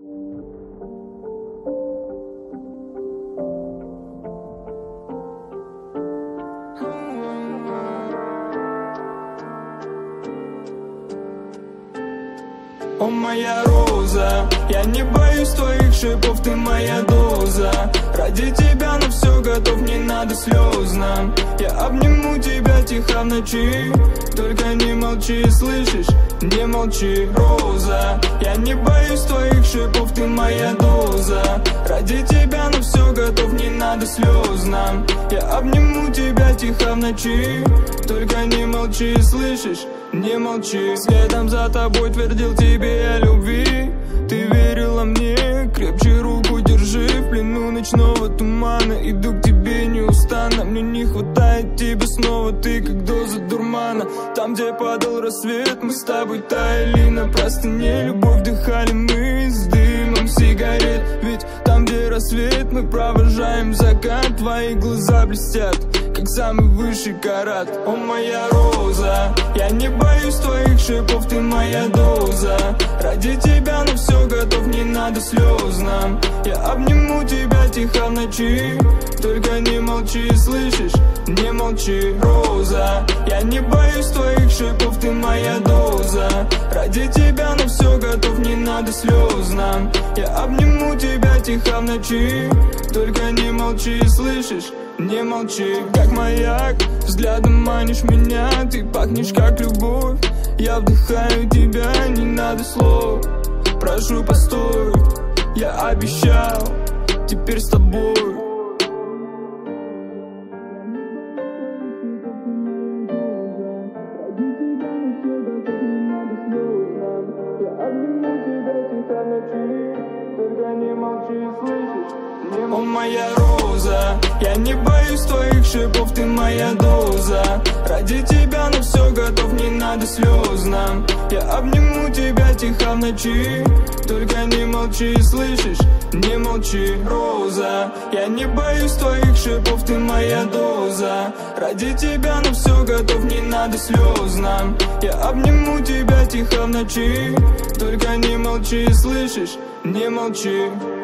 О, моя роза, я не боюсь твоих шипов, ты моя доза. Ради тебя на все готов, не надо слезно. Я обниму тебя тихо в ночи, только не молчи, слышишь? Не молчи, роза. Я не боюсь твоих шипов, ты моя доза. Ради тебя на все готов, не надо слезно. Я обниму тебя тихо в ночи, только не молчи, слышишь? Не молчи. Следом за тобой твердил тебе о любви. Ты верила мне, крепче руку держи. В плену ночного тумана иду к тебе неустанно. Мне не хватает тебя снова, ты как доза дурмана. Там, где падал рассвет, мы с тобой таяли на простыне. Любовь вдыхали мы с дымом сигарет. Ведь там, где рассвет, мы провожаем закат. Твои глаза блестят, как самый высший карат. О, моя роза, я не боюсь твоих шипов, ты моя доза. Ради тебя на все готов, не надо слезно. Я обниму тебя тихо в ночи, только не молчи, слышишь? Не молчи, роза. Я не боюсь твоих шипов, ты моя доза. Ради тебя на все готов, не надо слезно. Я обниму тебя тихо в ночи, только не молчи, слышишь? Не молчи, как маяк, взглядом манишь меня. Ты пахнешь как любовь, я вдыхаю тебя, не надо слов. Прошу, постой, я обещал, теперь с тобой. О, моя роза, я не боюсь твоих шипов, ты моя доза. Ради тебя на все готов, не надо слезно. Я обниму тебя тихо в ночи, только не молчи, слышишь? Не молчи, роза. Я не боюсь твоих шипов, ты моя доза. Ради тебя на все готов, не надо слезно. Я обниму тебя тихо в ночи, только не молчи, слышишь? Не молчи.